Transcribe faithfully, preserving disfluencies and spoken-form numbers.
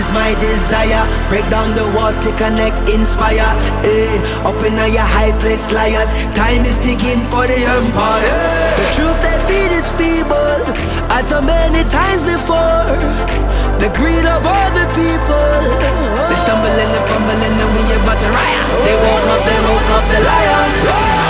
is my desire. Break down the walls to connect, inspire. Eh, up in your high place, liars. Time is ticking for the empire. The truth they feed is feeble, as so many times before. The greed of all the people. They stumble and they fumble and then we about to riot. They woke up, they woke up the lions.